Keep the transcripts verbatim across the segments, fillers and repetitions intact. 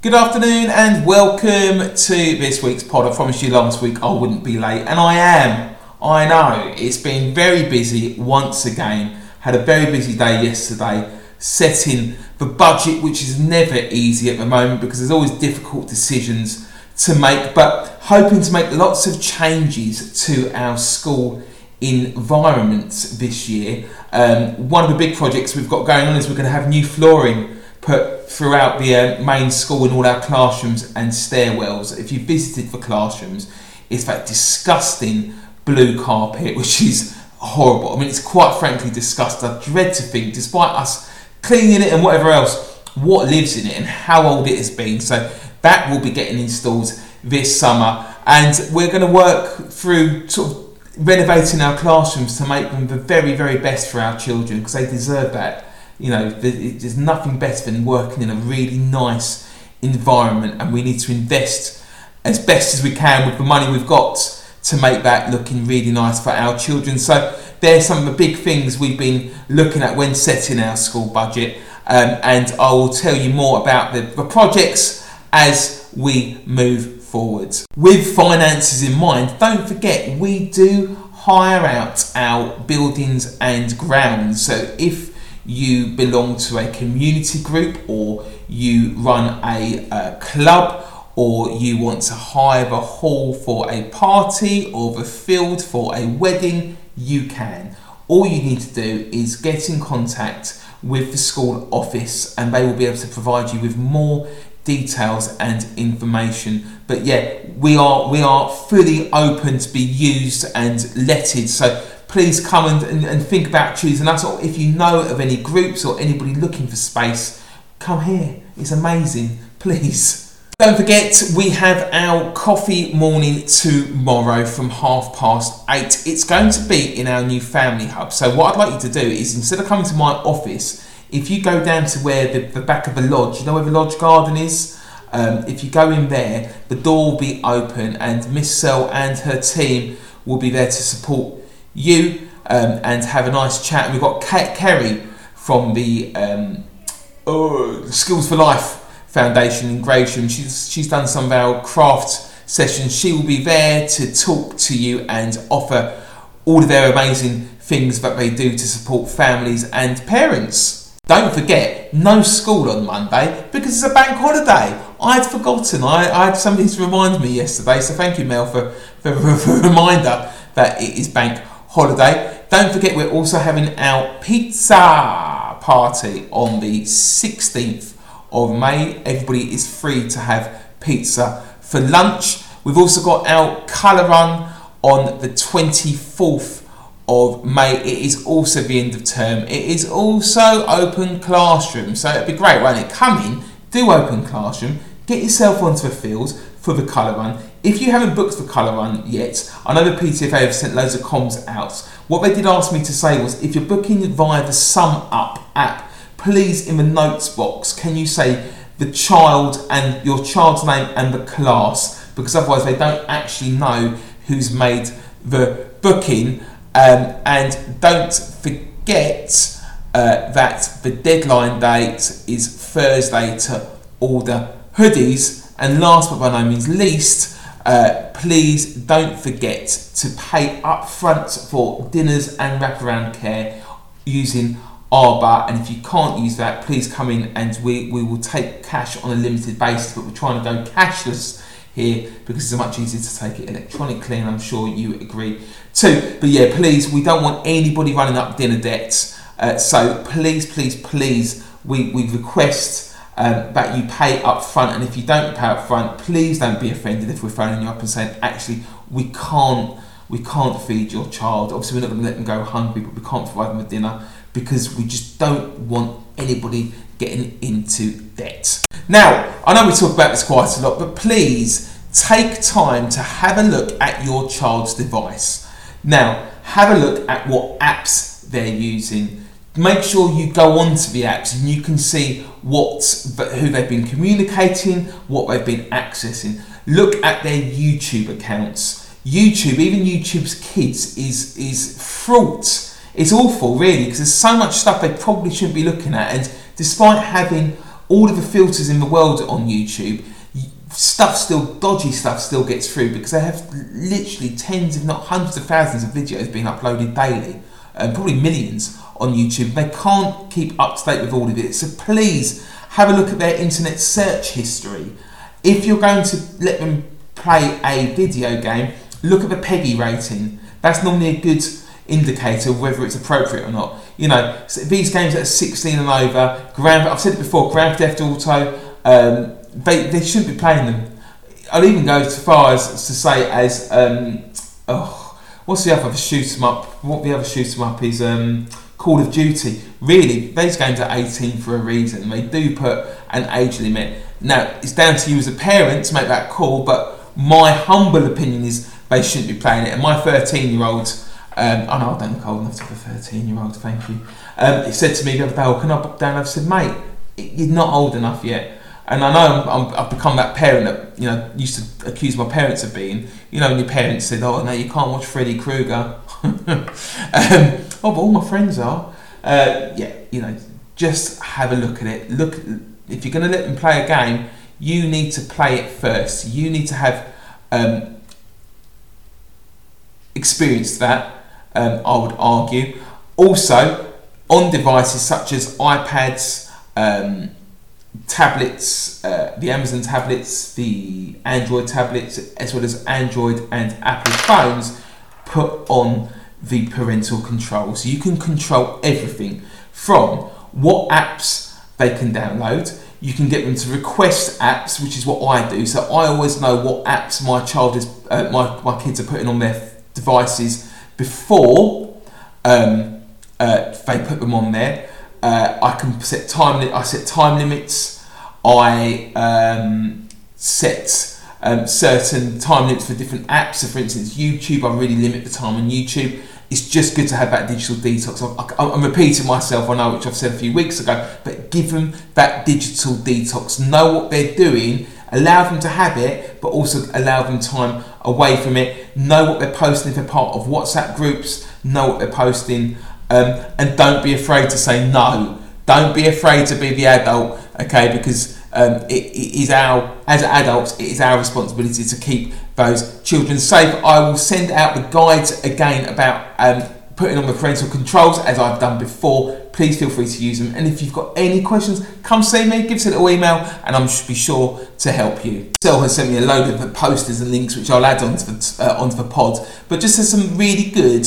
Good afternoon and welcome to this week's pod. I promised you last week I wouldn't be late, and I am. I know, it's been very busy once again. Had a very busy day yesterday setting the budget, which is never easy at the moment because there's always difficult decisions to make, but hoping to make lots of changes to our school environment this year. Um, one of the big projects we've got going on is we're going to have new flooring put throughout the uh, main school in all our classrooms and stairwells. If you visited the classrooms, it's that disgusting blue carpet, which is horrible. I mean, it's quite frankly disgusting. I dread to think, despite us cleaning it and whatever else, what lives in it and how old it has been. So that will be getting installed this summer, and we're going to work through sort of renovating our classrooms to make them the very, very best for our children, because they deserve that. You know, there's nothing better than working in a really nice environment, and we need to invest as best as we can with the money we've got to make that looking really nice for our children. So there's some of the big things we've been looking at when setting our school budget, um, and I will tell you more about the, the projects as we move forward. With finances in mind, don't forget we do hire out our buildings and grounds. So if you belong to a community group, or you run a, a club, or you want to hire the hall for a party or the field for a wedding, you can. All you need to do is get in contact with the school office and they will be able to provide you with more details and information. But yeah, we are we are fully open to be used and letted, so please come and, and, and think about choosing us, or if you know of any groups or anybody looking for space, come here. It's amazing. Please. Don't forget, we have our coffee morning tomorrow from half past eight. It's going to be in our new family hub. So what I'd like you to do is, instead of coming to my office, if you go down to where the, the back of the lodge, you know where the lodge garden is? Um, if you go in there, the door will be open and Miss Sell and her team will be there to support you um, and have a nice chat. We've got Kate Kerry from the um, oh, Skills for Life Foundation in Gravesham. She's, she's done some of our craft sessions. She will be there to talk to you and offer all of their amazing things that they do to support families and parents. Don't forget, no school on Monday because it's a bank holiday. I'd forgotten. I, I had somebody to remind me yesterday, so thank you, Mel, for, for, for a reminder that it is bank holiday. Don't forget, we're also having our pizza party on the sixteenth of May. Everybody is free to have pizza for lunch. We've also got our colour run on the twenty-fourth of May. It is also the end of term. It is also open classroom, so it'd be great, won't it? Come in, do open classroom, get yourself onto the fields for the colour run. If you haven't booked the colour run yet, I know the P T F A have sent loads of comms out. What they did ask me to say was, if you're booking via the Sum Up app, please in the notes box, can you say the child and your child's name and the class, because otherwise they don't actually know who's made the booking. Um, and don't forget uh, that the deadline date is Thursday to order hoodies. And last but by no means least, uh, please don't forget to pay up front for dinners and wraparound care using Arbor. And if you can't use that, please come in and we, we will take cash on a limited basis, but we're trying to go cashless here because it's much easier to take it electronically, and I'm sure you agree too. But yeah, please, we don't want anybody running up dinner debts, uh, so please, please, please, we, we request um, that you pay up front. And if you don't pay up front, please don't be offended if we're phoning you up and saying, actually, we can't we can't feed your child. Obviously, we're not going to let them go hungry, but we can't provide them with dinner because we just don't want anybody getting into debt. Now, I know we talk about this quite a lot, but please take time to have a look at your child's device. Now, have a look at what apps they're using. Make sure you go onto the apps and you can see what, who they've been communicating, what they've been accessing. Look at their YouTube accounts. YouTube, even YouTube's Kids, is is fraught. It's awful, really, because there's so much stuff they probably shouldn't be looking at. And despite having all of the filters in the world on YouTube, stuff still, dodgy stuff still gets through because they have literally tens if not hundreds of thousands of videos being uploaded daily, and probably millions on YouTube. They can't keep up to date with all of it. So please have a look at their internet search history. If you're going to let them play a video game, look at the PEGI rating. That's normally a good indicator of whether it's appropriate or not. You know, these games that are sixteen and over, Grand, I've said it before, Grand Theft Auto, um, they, they shouldn't be playing them. I'll even go as far as to say as, um, oh, what's the other shoot 'em up? What the other shoot 'em up is um, Call of Duty. Really, these games are eighteen for a reason. They do put an age limit. Now, it's down to you as a parent to make that call, but my humble opinion is they shouldn't be playing it. And my thirteen-year-old, um, I know I don't look old enough to have a thirteen-year-old, thank you. Um, he said to me the other day, "Oh, can I pop down?" I've said, "Mate, you're not old enough yet." And I know I'm, I'm, I've become that parent that, you know, used to accuse my parents of being. You know, when your parents said, "Oh, no, you can't watch Freddy Krueger." um, oh, but all my friends are. Uh, yeah, you know, just have a look at it. Look, if you're going to let them play a game, you need to play it first. You need to have um, experienced that, um, I would argue. Also, on devices such as iPads, um, tablets, uh, the Amazon tablets, the Android tablets, as well as Android and Apple phones, put on the parental control. So you can control everything from what apps they can download. You can get them to request apps, which is what I do. So I always know what apps my child is, uh, my, my kids are putting on their devices before um, uh, they put them on there. Uh, I can set time. Li- I set time limits. I um, set um, certain time limits for different apps. So, for instance, YouTube, I really limit the time on YouTube. It's just good to have that digital detox. I, I, I'm repeating myself, I know, which I've said a few weeks ago, but give them that digital detox. Know what they're doing. Allow them to have it, but also allow them time away from it. Know what they're posting if they're part of WhatsApp groups. Know what they're posting. Um, and don't be afraid to say no. Don't be afraid to be the adult, okay? Because um, it, it is our, as adults, it is our responsibility to keep those children safe. I will send out the guides again about um, putting on the parental controls, as I've done before. Please feel free to use them. And if you've got any questions, come see me, give us a little email, and I'm be sure to help you. Sel has sent me a load of posters and links, which I'll add onto the, uh, onto the pod. But just as some really good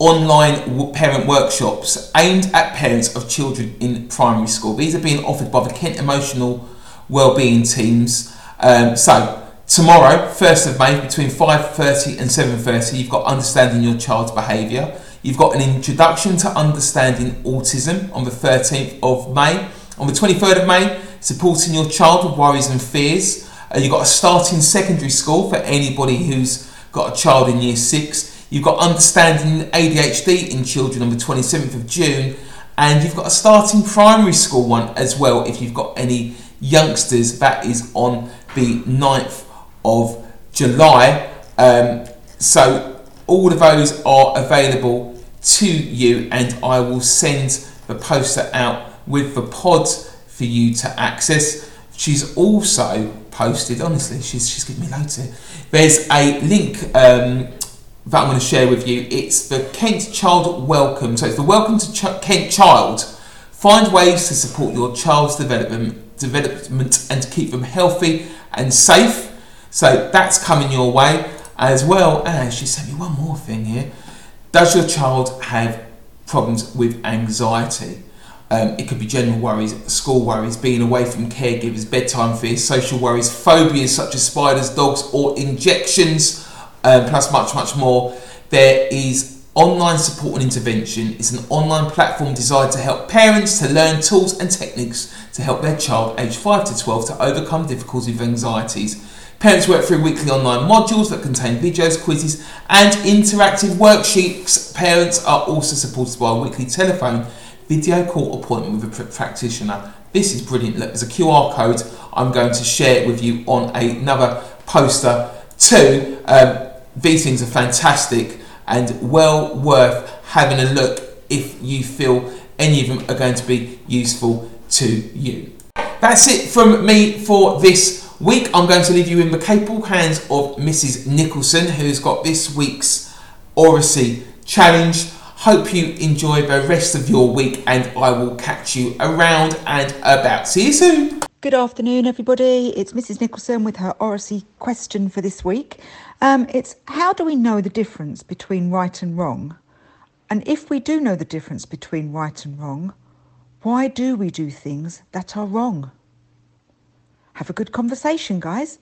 online parent workshops aimed at parents of children in primary school. These are being offered by the Kent Emotional Wellbeing teams. Um, so tomorrow, first of May, between five thirty and seven thirty, you've got Understanding Your Child's Behaviour. You've got an Introduction to Understanding Autism on the thirteenth of May. On the twenty-third of May, Supporting Your Child with Worries and Fears. Uh, you've got a Starting Secondary School for anybody who's got a child in year six. You've got Understanding A D H D in Children on the twenty-seventh of June, and you've got a Starting Primary School one as well if you've got any youngsters. That is on the ninth of July. Um, so all of those are available to you, and I will send the poster out with the pod for you to access. She's also posted, honestly, she's, she's giving me loads here. There's a link um, that I'm going to share with you. It's the Kent Child Welcome. So it's the Welcome to Ch- Kent Child. Find ways to support your child's development, development and keep them healthy and safe. So that's coming your way. As well as, she sent me one more thing here. Does your child have problems with anxiety? Um, it could be general worries, school worries, being away from caregivers, bedtime fears, social worries, phobias such as spiders, dogs or injections. Um, plus much, much more. There is online support and intervention. It's an online platform designed to help parents to learn tools and techniques to help their child aged five to twelve to overcome difficulties with anxieties. Parents work through weekly online modules that contain videos, quizzes and interactive worksheets. Parents are also supported by a weekly telephone video call appointment with a practitioner. This is brilliant. Look, there's a Q R code. I'm going to share it with you on another poster too. Um, These things are fantastic and well worth having a look if you feel any of them are going to be useful to you. that's it from me for this week. I'm going to leave you in the capable hands of Missus Nicholson, who's got this week's Oracy Challenge. Hope you enjoy the rest of your week, and I will catch you around and about. See you soon. Good afternoon, everybody. It's Missus Nicholson with her Oracy question for this week. Um, it's how do we know the difference between right and wrong? And if we do know the difference between right and wrong, why do we do things that are wrong? Have a good conversation, guys.